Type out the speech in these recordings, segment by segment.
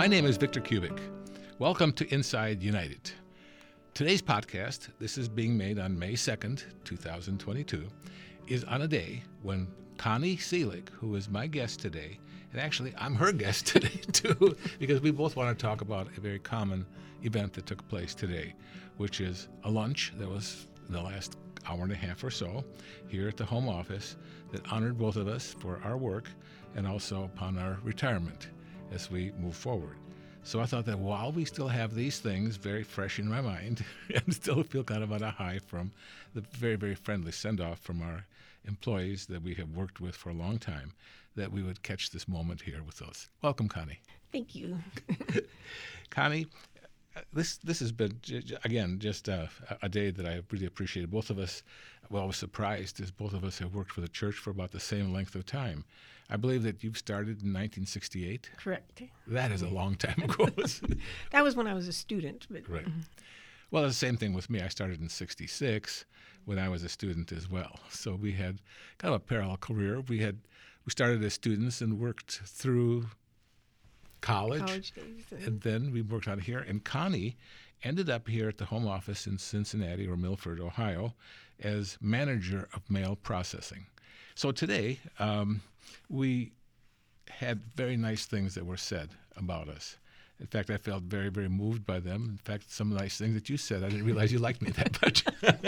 My name is Victor Kubik. Welcome to Inside United. Today's podcast, this is being made on May 2nd, 2022, is on a day when Connie Seelig, who is my guest today, and actually I'm her guest today too, because we both want to talk about a very common event that took place today, which is a lunch that was in the last hour and a half or so here at the home office that honored both of us for our work and also upon our retirement as we move forward. So I thought that while we still have these things very fresh in my mind and still feel kind of on a high from the very, very friendly send-off from our employees that we have worked with for a long time, that we would catch this moment here with us. Welcome, Connie. Thank you. Connie, this has been, again, just a day that I really appreciated. Both of us, well, I was surprised as both of us have worked for the church for about the same length of time. I believe that you've started in 1968. Correct. That is a long time ago. That was when I was a student. But, Right. Well, it's the same thing with me. I started in 66 when I was a student as well. So we had kind of a parallel career. We started as students and worked through college days. and then we worked out here. And Connie ended up here at the home office in Cincinnati or Milford, Ohio, as manager of mail processing. So today, we had very nice things that were said about us. In fact, I felt very, very moved by them. In fact, some nice things that you said, I didn't realize you liked me that much.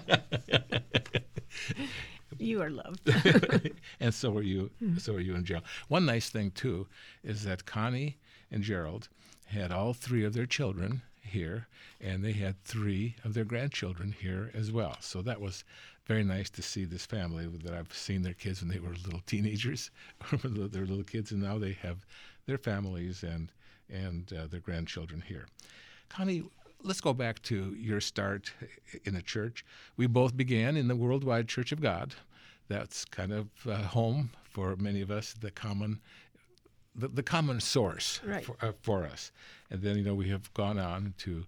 You are loved. And so are you. So are you and Gerald. One nice thing, too, is that Connie and Gerald had all three of their children here, and they had three of their grandchildren here as well. So that was very nice to see this family that I've seen their kids when they were little teenagers, they're little kids, and now they have their families and their grandchildren here. Connie, let's go back to your start in the church. We both began in the Worldwide Church of God. That's kind of home for many of us, the common source Right. for us. And then, we have gone on to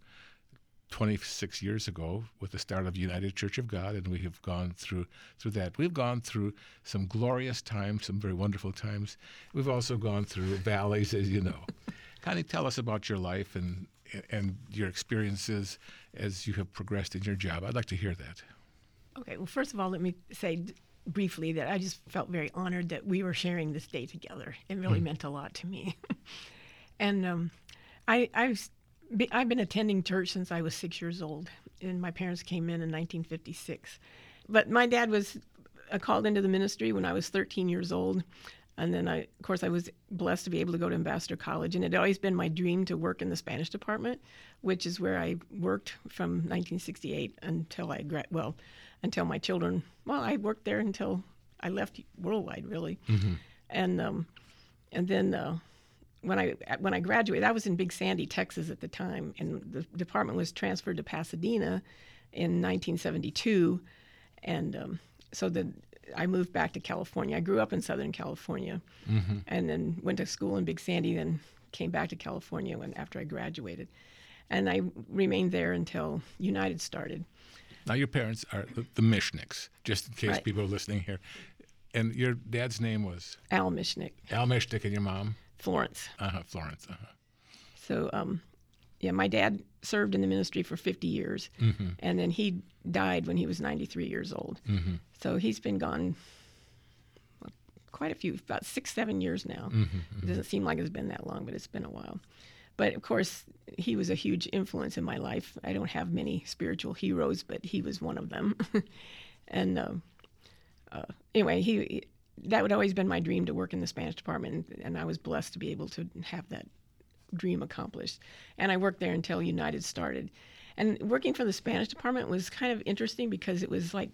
26 years ago with the start of United Church of God, and we have gone through that. We've gone through some glorious times, some very wonderful times. We've also gone through valleys, as you know. Connie, tell us about your life and your experiences as you have progressed in your job. I'd like to hear that. Okay. Well, first of all, let me say briefly that I just felt very honored that we were sharing this day together. It really meant a lot to me. And I've been attending church since I was 6 years old, and my parents came in 1956. But my dad was called into the ministry when I was 13 years old, and then I was blessed to be able to go to Ambassador College, and it had always been my dream to work in the Spanish department, which is where I worked from 1968 until until my children. Well, I worked there until I left Worldwide, really, and then. When I graduated, I was in Big Sandy, Texas at the time, and the department was transferred to Pasadena in 1972, and I moved back to California. I grew up in Southern California, and then went to school in Big Sandy, then came back to California after I graduated, and I remained there until United started. Now, your parents are the Michniks, just in case Right. people are listening here. And your dad's name was? Al Michnik. Al Michnik, and your mom? Florence. Florence. So, my dad served in the ministry for 50 years, and then he died when he was 93 years old. So he's been gone quite a few, about 6-7 years now. It doesn't seem like it's been that long, but it's been a while. But, of course, he was a huge influence in my life. I don't have many spiritual heroes, but he was one of them. And anyway, that would always been my dream to work in the Spanish department, and I was blessed to be able to have that dream accomplished. And I worked there until United started. And working for the Spanish department was kind of interesting because it was like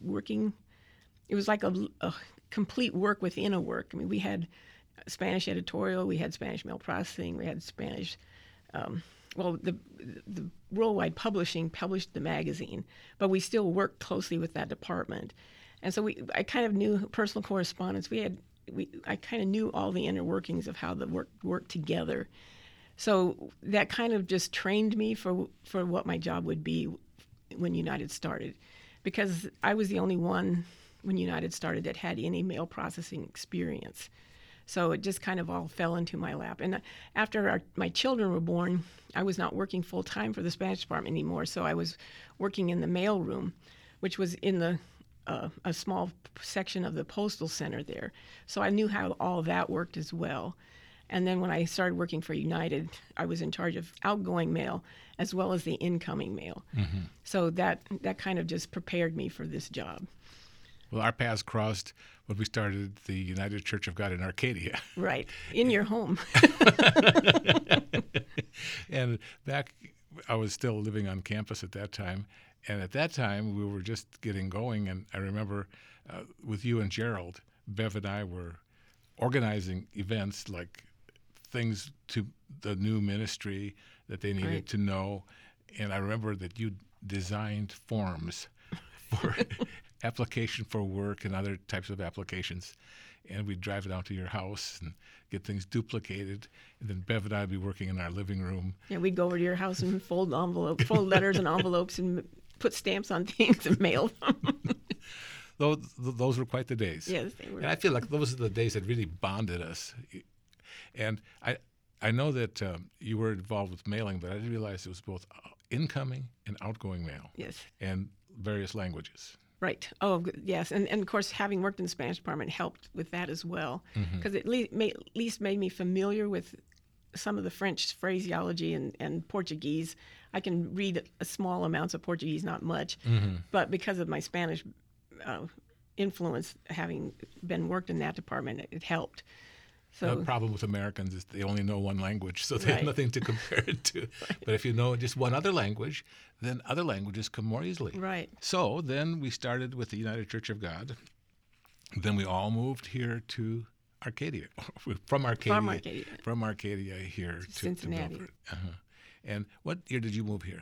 a complete work within a work. I mean, we had Spanish editorial, we had Spanish mail processing, we had Spanish, the Worldwide Publishing published the magazine, but we still worked closely with that department. And so I kind of knew personal correspondence. I kind of knew all the inner workings of how the work worked together. So that kind of just trained me for what my job would be when United started, because I was the only one when United started that had any mail processing experience. So it just kind of all fell into my lap. And after my children were born, I was not working full time for the Spanish department anymore. So I was working in the mail room, which was in a small section of the postal center there. So I knew how all of that worked as well. And then when I started working for United, I was in charge of outgoing mail as well as the incoming mail. Mm-hmm. So that kind of just prepared me for this job. Well, our paths crossed when we started the United Church of God in Arcadia. Right, in your home. And back, I was still living on campus at that time. And at that time, we were just getting going. And I remember with you and Gerald, Bev and I were organizing events like things to the new ministry that they needed to know. And I remember that you designed forms for application for work and other types of applications. And we'd drive it out to your house and get things duplicated. And then Bev and I would be working in our living room. Yeah, we'd go over to your house and fold letters and envelopes and put stamps on things and mail them. Those were quite the days. Yes, they were. And I feel like those are the days that really bonded us. And I know that you were involved with mailing, but I didn't realize it was both incoming and outgoing mail. Yes. And various languages. Right. Oh, yes. And of course, having worked in the Spanish department helped with that as well, because it at least made me familiar with some of the French phraseology and Portuguese. I can read a small amounts of Portuguese, not much, but because of my Spanish influence, having been worked in that department, it helped. So the problem with Americans is they only know one language, so they have nothing to compare it to. Right. But if you know just one other language, then other languages come more easily. Right. So then we started with the United Church of God. Then we all moved here to Arcadia, from Arcadia here to Cincinnati. Milford. And what year did you move here?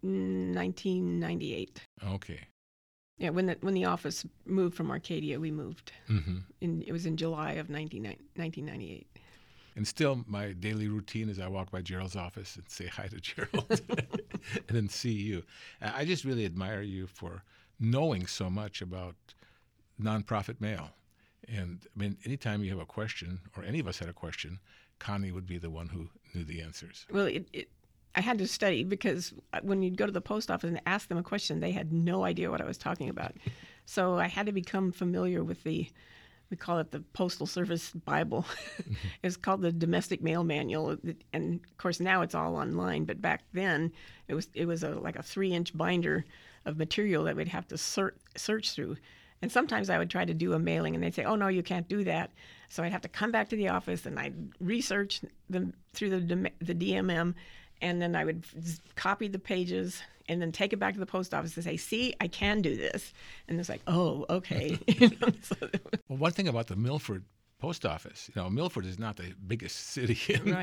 1998. Okay. Yeah, when the office moved from Arcadia, we moved. It was in July of 1998. And still, my daily routine is I walk by Gerald's office and say hi to Gerald and then see you. I just really admire you for knowing so much about nonprofit mail. And I mean, anytime you have a question, or any of us had a question, Connie would be the one who knew the answers. Well, I had to study, because when you'd go to the post office and ask them a question, they had no idea what I was talking about. So I had to become familiar with we call it the Postal Service Bible. It's called the Domestic Mail Manual. And of course now it's all online, but back then it was like a 3-inch binder of material that we'd have to search through. And sometimes I would try to do a mailing and they'd say, oh, no, you can't do that. So I'd have to come back to the office and I'd research them through the DMM. And then I would copy the pages and then take it back to the post office and say, see, I can do this. And it's like, oh, okay. Well, one thing about the Milford post office, Milford is not the biggest city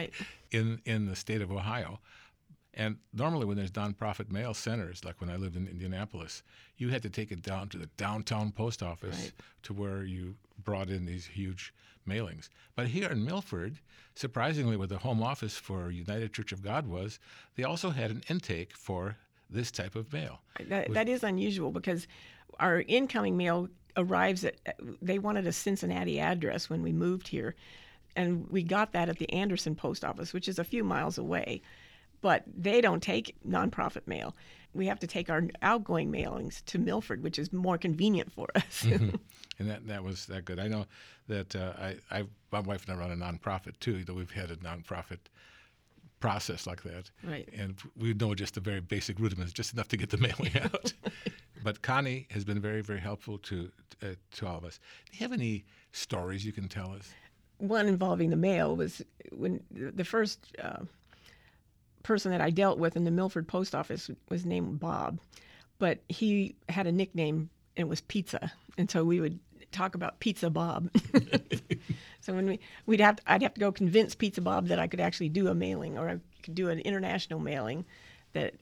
in the state of Ohio. And normally when there's nonprofit mail centers, like when I lived in Indianapolis, you had to take it down to the downtown post office to where you brought in these huge mailings. But here in Milford, surprisingly, where the home office for United Church of God was, they also had an intake for this type of mail. That is unusual, because our incoming mail arrives they wanted a Cincinnati address when we moved here, and we got that at the Anderson post office, which is a few miles away. But they don't take nonprofit mail. We have to take our outgoing mailings to Milford, which is more convenient for us. And that was that good. I know that my wife and I run a nonprofit too. We've had a nonprofit process like that. Right. And we know just the very basic rudiments, just enough to get the mailing out. But Connie has been very, very helpful to all of us. Do you have any stories you can tell us? One involving the mail was when the first person that I dealt with in the Milford post office was named Bob, but he had a nickname, and it was Pizza, and so we would talk about Pizza Bob. So when I'd have to go convince Pizza Bob that I could actually do a mailing, or I could do an international mailing. That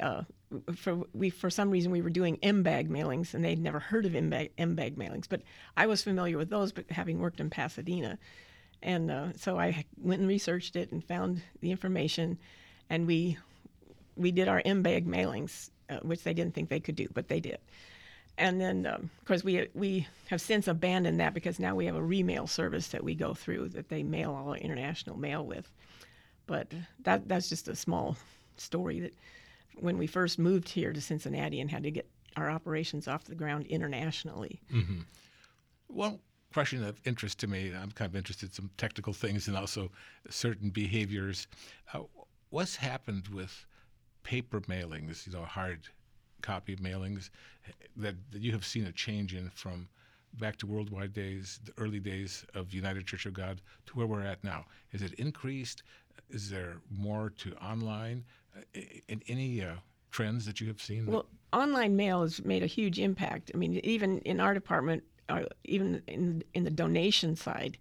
for some reason we were doing M-bag mailings, and they'd never heard of M-bag mailings, but I was familiar with those, but having worked in Pasadena, and so I went and researched it and found the information. And we did our M-bag mailings, which they didn't think they could do, but they did. And then, of course, we have since abandoned that because now we have a remail service that we go through that they mail all our international mail with. But that's just a small story that when we first moved here to Cincinnati and had to get our operations off the ground internationally. Mm-hmm. One question of interest to me, I'm kind of interested in some technical things and also certain behaviors. What's happened with paper mailings, hard copy mailings, that you have seen a change in from back to worldwide days, the early days of United Church of God, to where we're at now? Is it increased? Is there more to online? In any trends that you have seen? Well, online mail has made a huge impact. I mean, even in our department, even in the donation side,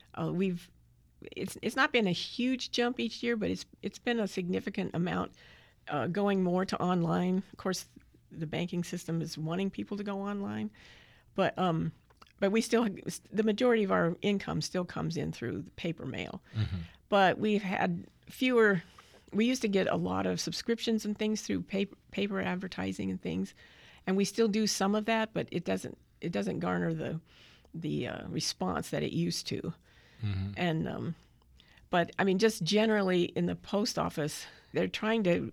it's not been a huge jump each year, but it's been a significant amount going more to online. Of course, the banking system is wanting people to go online, but we still, the majority of our income still comes in through the paper mail. Mm-hmm. But we've had fewer. We used to get a lot of subscriptions and things through paper advertising and things, and we still do some of that, but it doesn't garner the response that it used to. Mm-hmm. And but I mean, just generally in the post office, they're trying to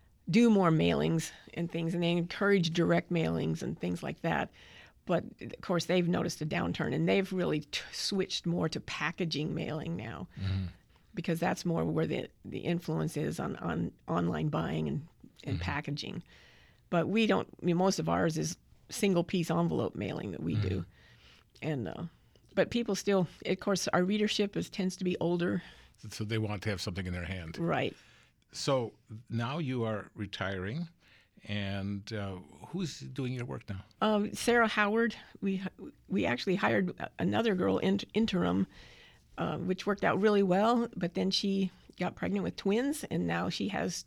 do more mailings and things, and they encourage direct mailings and things like that. But of course, they've noticed a downturn, and they've really switched more to packaging mailing now. Mm-hmm. Because that's more where the influence is on online buying and mm-hmm. packaging. But we don't, most of ours is single piece envelope mailing that we mm-hmm. do. And but people still, of course, our readership tends to be older. So they want to have something in their hand. Right. So now you are retiring, and who's doing your work now? Sarah Howard. We actually hired another girl interim, which worked out really well, but then she got pregnant with twins, and now she has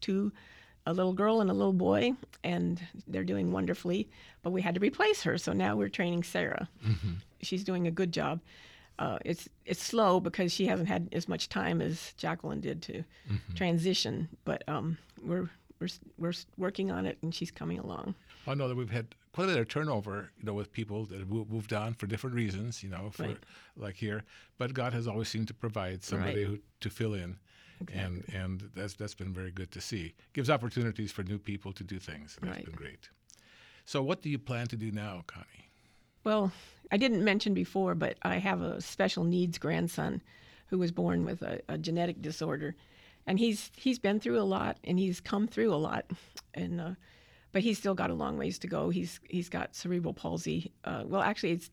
a little girl and a little boy, and they're doing wonderfully, but we had to replace her, so now we're training Sarah. Mm-hmm. She's doing a good job. It's slow because she hasn't had as much time as Jacqueline did to mm-hmm. transition, but we're working on it, and she's coming along. I know that we've had quite a bit of turnover, with people that have moved on for different reasons, right. Like here. But God has always seemed to provide somebody right. to fill in, exactly. and that's been very good to see. Gives opportunities for new people to do things. That's right. been great. So what do you plan to do now, Connie? Well, I didn't mention before, but I have a special needs grandson who was born with a genetic disorder, and he's been through a lot, and he's come through a lot, and but he's still got a long ways to go. He's got cerebral palsy. Well, actually, it's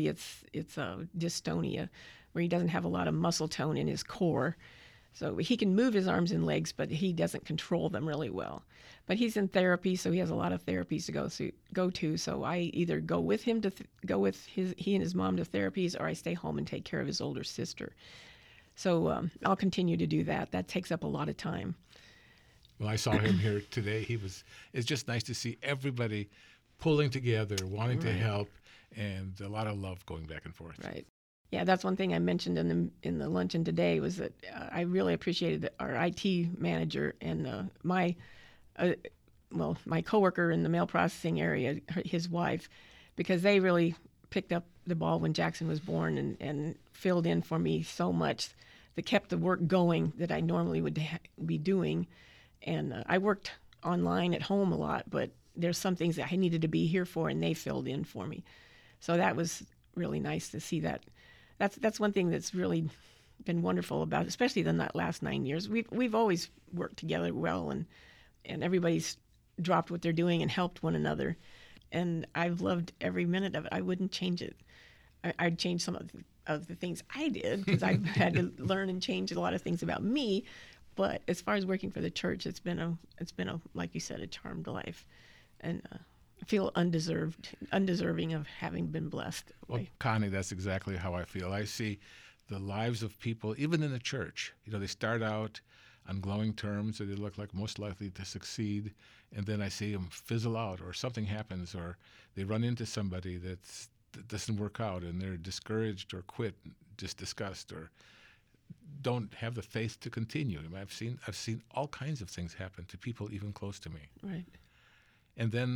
dystonia, where he doesn't have a lot of muscle tone in his core. So he can move his arms and legs, but he doesn't control them really well. But he's in therapy, so he has a lot of therapies to go to. So I either go with him to go with he and his mom to therapies, or I stay home and take care of his older sister. So I'll continue to do that. That takes up a lot of time. Well, I saw him here today. It's just nice to see everybody pulling together, wanting right. to help, and a lot of love going back and forth. Right. Yeah, that's one thing I mentioned in the luncheon today was that I really appreciated our IT manager and my coworker in the mail processing area, his wife, because they really picked up the ball when Jackson was born and filled in for me so much that kept the work going that I normally would be doing. And I worked online at home a lot, but there's some things that I needed to be here for, and they filled in for me. So that was really nice to see that. That's one thing that's really been wonderful about, especially the last 9 years. We've always worked together well, and everybody's dropped what they're doing and helped one another. And I've loved every minute of it. I wouldn't change it. I'd change some of the things I did because I've had to learn and change a lot of things about me. But as far as working for the church, it's been a like you said, a charmed life, and I feel undeserving of having been blessed. Well, Connie, that's exactly how I feel. I see the lives of people, even in the church. They start out on glowing terms, or they look like most likely to succeed, and then I see them fizzle out, or something happens, or they run into somebody that doesn't work out, and they're discouraged or quit, just disgust, or don't have the faith to continue. I've seen all kinds of things happen to people even close to me. Right. And then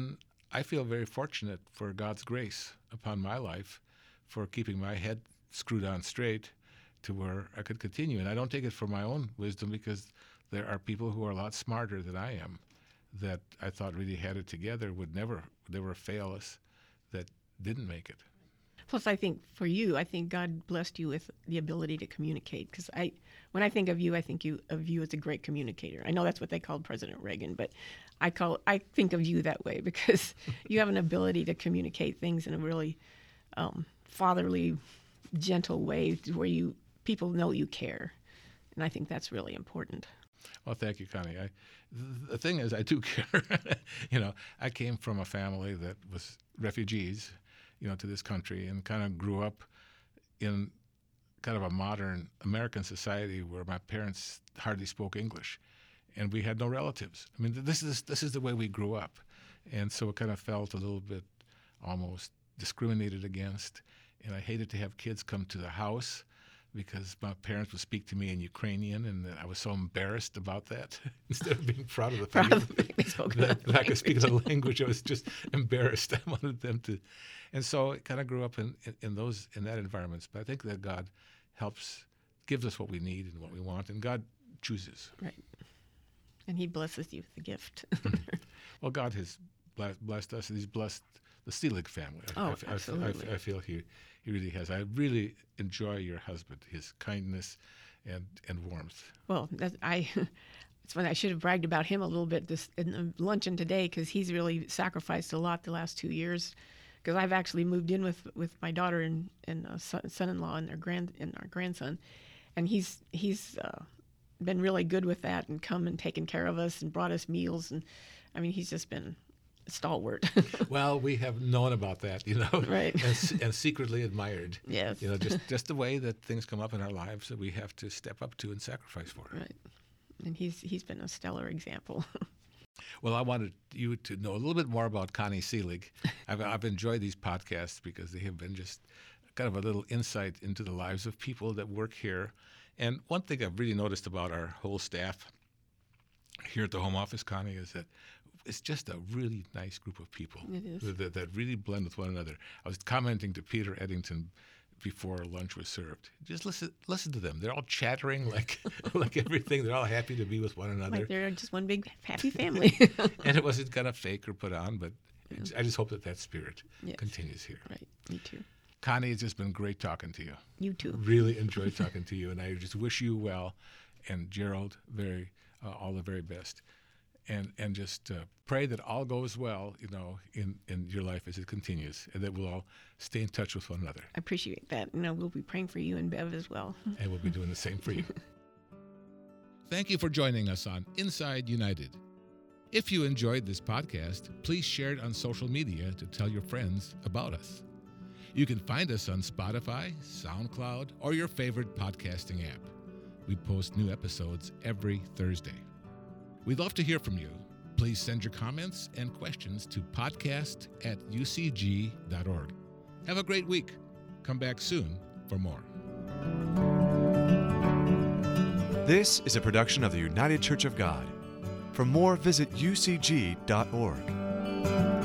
I feel very fortunate for God's grace upon my life for keeping my head screwed on straight to where I could continue. And I don't take it for my own wisdom, because there are people who are a lot smarter than I am that I thought really had it together, would never fail us, that didn't make it. Plus, I think for you, I think God blessed you with the ability to communicate. Because when I think of you, I think of you as a great communicator. I know that's what they called President Reagan, but I think of you that way because you have an ability to communicate things in a really fatherly, gentle way where people know you care, and I think that's really important. Well, thank you, Connie. The thing is, I do care. I came from a family that was refugees, to this country, and kind of grew up in kind of a modern American society where my parents hardly spoke English, and we had no relatives. I mean, this is the way we grew up, and so it kind of felt a little bit almost discriminated against, and I hated to have kids come to the house because my parents would speak to me in Ukrainian, and I was so embarrassed about that. Instead of being proud of the fact that I could speak the language, I was just embarrassed. I wanted them to. And so it kind of grew up in that environments. But I think that God gives us what we need and what we want, and God chooses. Right. And he blesses you with the gift. Well, God has blessed us, and he's blessed the Seelig family. Absolutely. I feel he really has. I really enjoy your husband, his kindness and warmth. Well, it's funny. I should have bragged about him a little bit in the luncheon today, because he's really sacrificed a lot the last 2 years. Because I've actually moved in with my daughter and son-in-law and our grandson, and he's been really good with that, and come and taken care of us and brought us meals, and I mean, he's just been stalwart. Well, we have known about that, right, and secretly admired. Yes, just the way that things come up in our lives that we have to step up to and sacrifice for. Right, and he's been a stellar example. Well, I wanted you to know a little bit more about Connie Seelig. I've enjoyed these podcasts because they have been just kind of a little insight into the lives of people that work here. And one thing I've really noticed about our whole staff here at the home office, Connie, is that it's just a really nice group of people. It is. That really blend with one another. I was commenting to Peter Eddington before lunch was served. Just listen to them. They're all chattering like everything. They're all happy to be with one another. Like they're just one big happy family. And it wasn't kind of fake or put on, but I just hope that spirit continues here. Right. Me too. Connie, it's just been great talking to you. You too. Really enjoyed talking to you, and I just wish you well, and Gerald all the very best. And just pray that all goes well, in your life as it continues, and that we'll all stay in touch with one another. I appreciate that. We'll be praying for you and Bev as well. And we'll be doing the same for you. Thank you for joining us on Inside United. If you enjoyed this podcast, please share it on social media to tell your friends about us. You can find us on Spotify, SoundCloud, or your favorite podcasting app. We post new episodes every Thursday. We'd love to hear from you. Please send your comments and questions to podcast@ucg.org. Have a great week. Come back soon for more. This is a production of the United Church of God. For more, visit ucg.org.